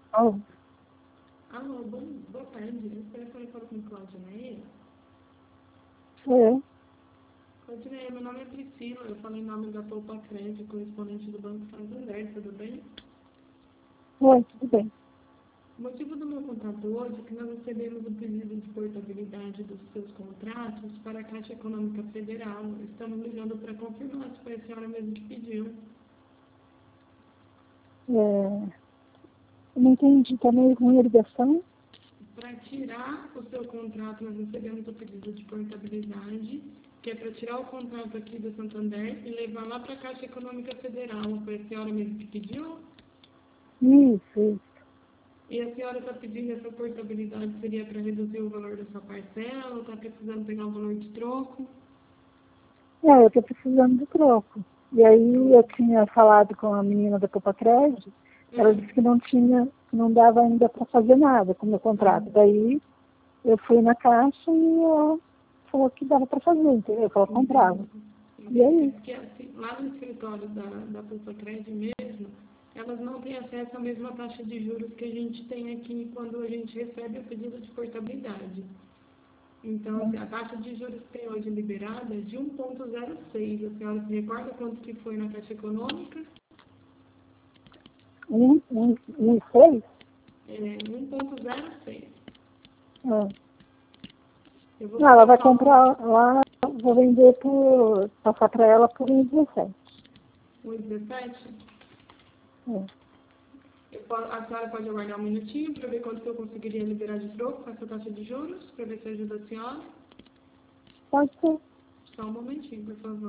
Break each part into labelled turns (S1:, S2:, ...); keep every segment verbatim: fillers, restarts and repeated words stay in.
S1: Oh,
S2: Alô, bom, boa tarde. Eu telefone falo com Claudineia.
S1: é.
S2: Claudineia, meu nome é Priscila. Eu falo em nome da Poupa Crédito, correspondente do Banco Santander, tudo bem?
S1: Oi, tudo bem.
S2: O motivo do meu contato hoje é que nós recebemos o pedido de portabilidade dos seus contratos para a Caixa Econômica Federal. Estamos ligando para confirmar se foi a senhora mesmo que pediu.
S1: É, eu não entendi, está meio ruim a ligação.
S2: Para tirar o seu contrato, nós recebemos o pedido de portabilidade, que é para tirar o contrato aqui do Santander e levar lá para a Caixa Econômica Federal. Foi a senhora mesmo que pediu?
S1: Isso, isso.
S2: E a senhora está pedindo essa portabilidade, seria para reduzir o valor da sua parcela, ou está precisando pegar o valor de troco?
S1: É, eu estou precisando de troco. E aí eu tinha falado com a menina da Copa Crédito, ela
S2: Hum.
S1: disse que não tinha, que não dava ainda para fazer nada com o meu contrato. Daí eu fui na caixa e ela falou que dava para fazer, entendeu? Que ela comprava.
S2: Entendi.
S1: E
S2: Entendi.
S1: é
S2: É
S1: isso.
S2: porque assim, lá no escritório da, da Pulsocred mesmo, elas não têm acesso à mesma taxa de juros que a gente tem aqui quando a gente recebe o pedido de portabilidade. Então, assim, a taxa de juros que tem hoje liberada é de um vírgula zero seis. A senhora se recorda quanto que foi na Caixa Econômica?
S1: Um, um, um e seis?
S2: É um vírgula zero seis.
S1: É.
S2: Eu vou
S1: Não,
S2: fazer
S1: ela
S2: o
S1: vai
S2: cálculo
S1: comprar lá, vou vender por, passar para ela por um dezessete.
S2: um vírgula dezessete.
S1: É.
S2: Eu po- A senhora pode aguardar um minutinho para ver quanto que eu conseguiria liberar de troco com essa taxa de juros, para ver se ajuda a senhora.
S1: Pode ser.
S2: Só um momentinho, por favor.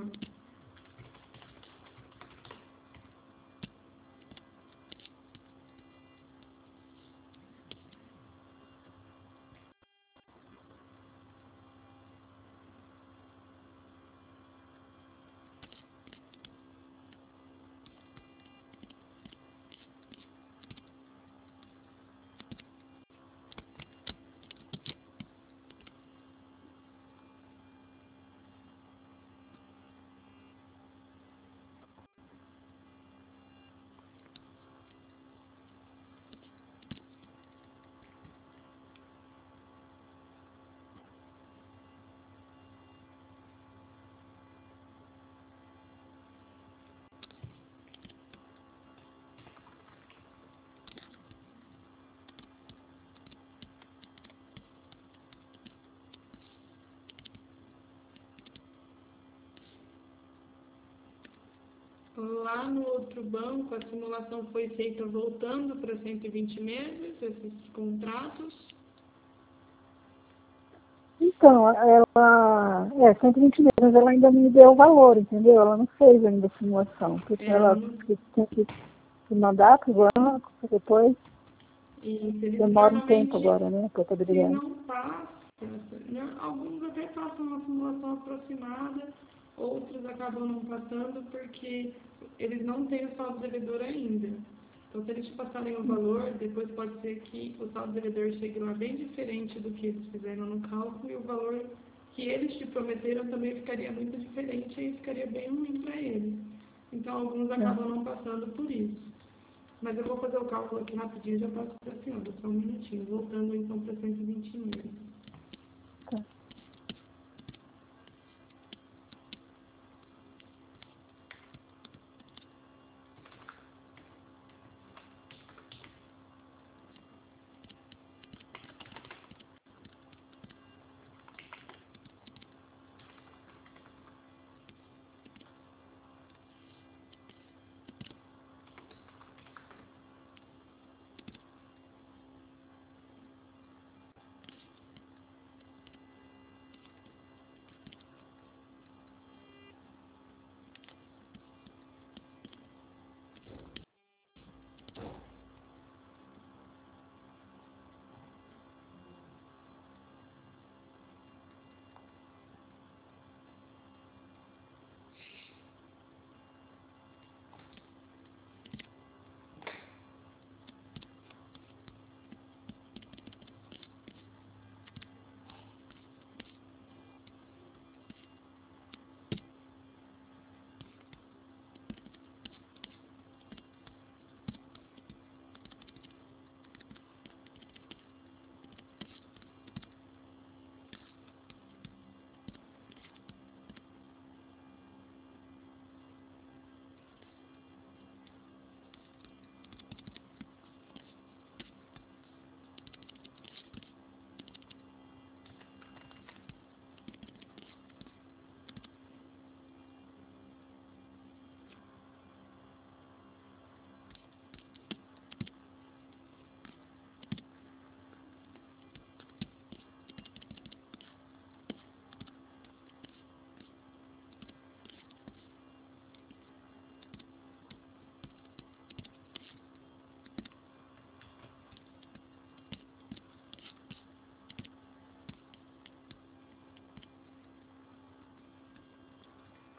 S2: Lá no outro banco, a simulação foi feita voltando para cento e vinte meses, esses contratos.
S1: Então, ela, é, cento e vinte meses, mas ela ainda não me deu o valor, entendeu? Ela não fez ainda a simulação, porque
S2: Ela
S1: ela
S2: não,
S1: disse que tinha que que mandar para o banco, depois
S2: e eles
S1: demora um tempo
S2: normalmente,
S1: agora, né, a
S2: se
S1: contabilidade.
S2: não passa, né, alguns até passam uma simulação aproximada, outros acabam não passando porque eles não têm o saldo devedor ainda. Então, se eles te passarem o valor, depois pode ser que o saldo devedor chegue lá bem diferente do que eles fizeram no cálculo e o valor que eles te prometeram também ficaria muito diferente e ficaria bem ruim para eles. Então, alguns
S1: É.
S2: acabam não passando por isso. Mas eu vou fazer o cálculo aqui rapidinho e já passo para a senhora, só um minutinho. Voltando então para cento e vinte mil.
S1: Tá.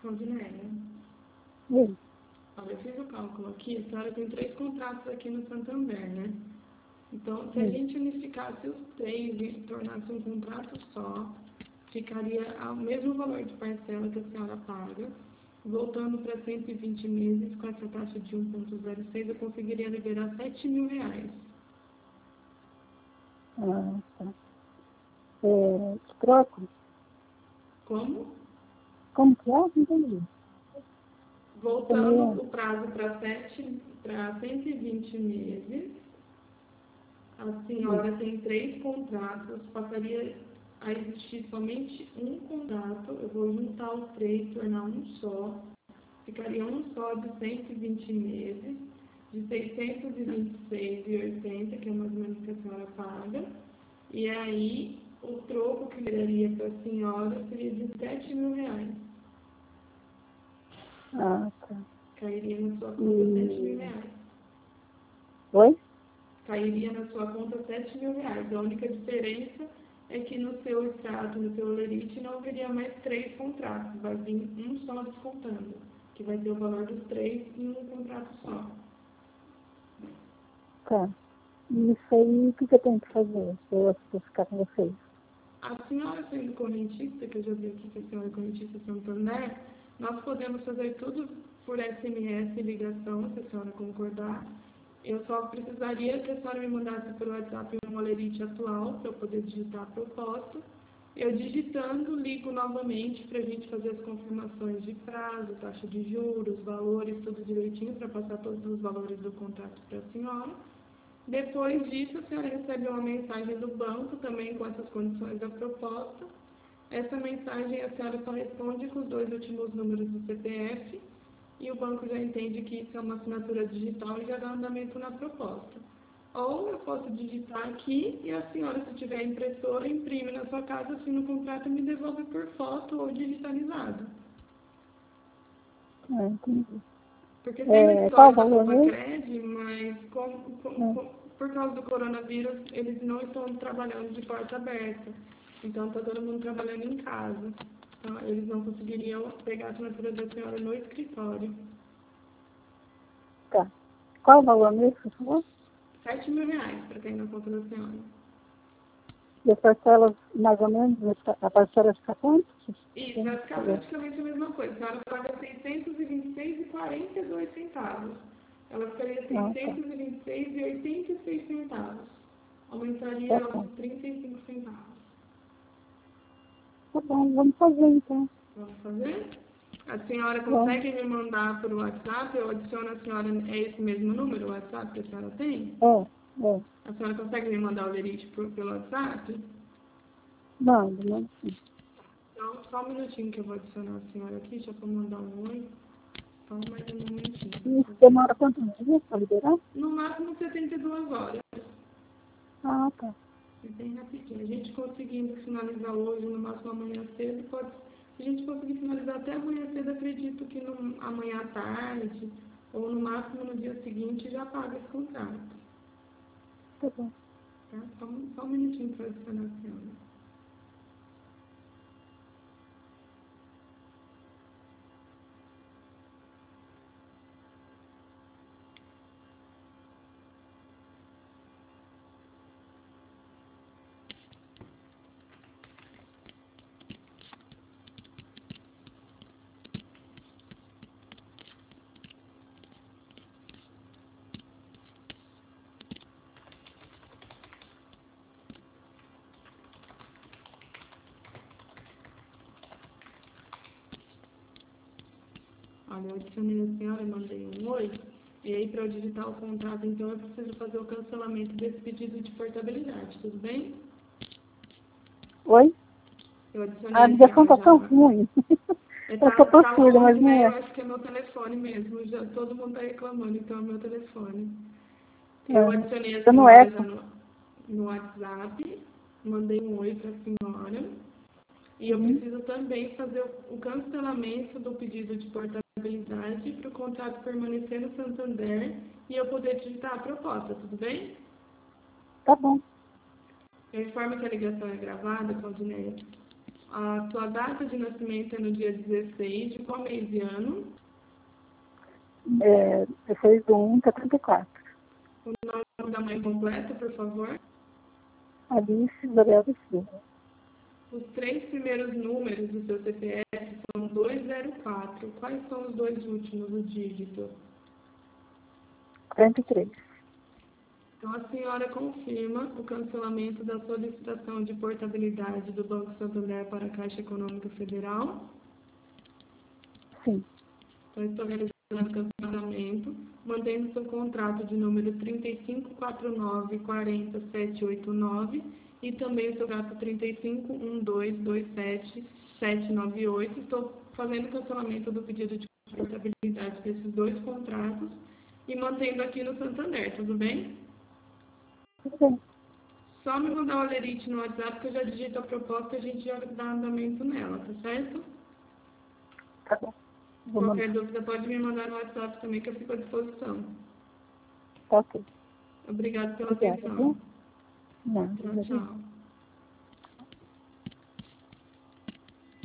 S2: Claudineia,
S1: Oi.
S2: olha, eu fiz o cálculo aqui, a senhora tem três contratos aqui no Santander, né? Então, se a
S1: Sim.
S2: gente unificasse os três e tornasse um contrato só, ficaria ao mesmo valor de parcela que a senhora paga, voltando para cento e vinte meses, com essa taxa de um vírgula zero seis, eu conseguiria liberar sete mil reais.
S1: Ah, tá. É, troco?
S2: Como?
S1: Como que é? Não entendi.
S2: Voltando o prazo para cento e vinte meses, a senhora tem três contratos, passaria a existir somente um contrato, eu vou juntar os três, tornar um só, ficaria um só de cento e vinte meses, de seiscentos e vinte e seis reais e oitenta centavos, que é mais ou menos o que a senhora paga, e aí o troco que daria para a senhora seria de sete mil reais.
S1: Ah, tá.
S2: Cairia na sua conta
S1: E...
S2: sete mil reais.
S1: Oi?
S2: Cairia na sua conta sete mil reais. A única diferença é que no seu extrato, no seu lerite, não haveria mais três contratos. Vai vir um só descontando, que vai ter o valor dos três em um contrato só.
S1: Tá. E isso aí, o que, que eu tenho que fazer se eu se ficar com vocês?
S2: A senhora sendo correntista, que eu já vi aqui que a senhora é correntista Santander, nós podemos fazer tudo por S M S e ligação, se a senhora concordar. Eu só precisaria que a senhora me mandasse pelo WhatsApp um molerite atual para eu poder digitar a proposta. Eu digitando, ligo novamente para a gente fazer as confirmações de prazo, taxa de juros, valores, tudo direitinho para passar todos os valores do contrato para a senhora. Depois disso, a senhora recebe uma mensagem do banco também com essas condições da proposta. Essa mensagem a senhora só responde com os dois últimos números do C P F e o banco já entende que isso é uma assinatura digital e já dá andamento na proposta. Ou eu posso digitar aqui e a senhora, se tiver impressora, imprime na sua casa, assina o contrato e me devolve por foto ou digitalizado.
S1: Ah, entendi.
S2: Porque tem uma
S1: É, qual
S2: história
S1: o
S2: da
S1: valor mesmo?
S2: Compacred, mas com, com,
S1: É.
S2: com, por causa do coronavírus, eles não estão trabalhando de porta aberta. Então, está todo mundo trabalhando em casa. Então, eles não conseguiriam pegar a assinatura da senhora no escritório.
S1: Tá. Qual o valor mesmo que você falou?
S2: Sete mil reais para cair na conta da senhora.
S1: E as parcelas, mais ou menos, a parcela fica quanto?
S2: Isso, vai ficar praticamente a mesma coisa. A senhora paga seiscentos e vinte e seis reais e quarenta e dois centavos. Ela ficaria
S1: Ah, tá.
S2: seiscentos e vinte e seis reais e oitenta e seis centavos. Aumentaria
S1: Tá bom.
S2: uns trinta e cinco centavos.
S1: Tá bom, vamos fazer então.
S2: Vamos fazer? A senhora
S1: Vamos.
S2: consegue me mandar por WhatsApp? Eu adiciono a senhora, é esse mesmo número, o WhatsApp que a senhora tem?
S1: É, é.
S2: A senhora consegue me mandar o lerite por, pelo WhatsApp?
S1: Manda, manda sim.
S2: Então, só um minutinho que eu vou adicionar a senhora aqui, deixa eu mandar um oi. Só mais um momentinho.
S1: Isso demora quantos dias para liberar?
S2: No máximo setenta e duas horas.
S1: Ah, tá.
S2: É bem rapidinho. A gente conseguindo finalizar hoje, no máximo amanhã cedo, pode. Se a gente conseguir finalizar até amanhã cedo, acredito que no, amanhã à tarde, ou no máximo no dia seguinte, já paga esse contrato.
S1: Tá bom.
S2: Tá? Só, um- só um minutinho para adicionar a senhora. Olha, eu adicionei a senhora, mandei um oi. E aí, para eu digitar o contrato, então, eu preciso fazer o cancelamento desse pedido de portabilidade, tudo bem?
S1: Oi?
S2: Eu adicionei
S1: A
S2: a
S1: ligação
S2: senhora
S1: tá
S2: já
S1: tão
S2: na...
S1: ruim.
S2: É,
S1: Eu
S2: tá,
S1: só tô
S2: tá
S1: surda, mas
S2: longe,
S1: não
S2: né? Eu
S1: é.
S2: acho que é meu telefone mesmo. Já, todo mundo tá reclamando, então é meu telefone. Eu
S1: É.
S2: adicionei a
S1: Tá no
S2: senhora já
S1: eco.
S2: no, no WhatsApp, mandei um oi para a senhora. E eu
S1: Uhum.
S2: preciso também fazer o, o cancelamento do pedido de portabilidade para o contrato permanecer no Santander e eu poder digitar a proposta, tudo bem?
S1: Tá bom.
S2: Eu informo que a ligação é gravada, Claudineia. A tua data de nascimento é no dia dezesseis de qual mês e ano?
S1: É, dezesseis de um de setenta e quatro.
S2: O nome da mãe completo, por favor.
S1: Alice Isabel da Silva.
S2: Os três primeiros números do seu C P F são duzentos e quatro. Quais são os dois últimos, o dígito?
S1: quarenta e três.
S2: Então, a senhora confirma o cancelamento da solicitação de portabilidade do Banco Santander para a Caixa Econômica Federal?
S1: Sim.
S2: Então, estou realizando o cancelamento, mantendo seu contrato de número trinta e cinco, quarenta e nove, quarenta, setecentos e oitenta e nove e também o seu contrato trinta e cinco, doze, vinte e sete, setecentos e noventa e oito. Estou fazendo o cancelamento do pedido de portabilidade desses dois contratos e mantendo aqui no Santander, tudo bem?
S1: Tudo bem.
S2: Só me mandar o alerite no WhatsApp que eu já digito a proposta e a gente já dá andamento nela, tá certo?
S1: Tá bom. Vou
S2: Qualquer
S1: mandar.
S2: dúvida pode me mandar no WhatsApp também que eu fico à disposição.
S1: Tá ok.
S2: Obrigada pela
S1: Obrigada,
S2: atenção.
S1: viu? Não,
S2: Tchau,
S1: obrigada.
S2: tchau.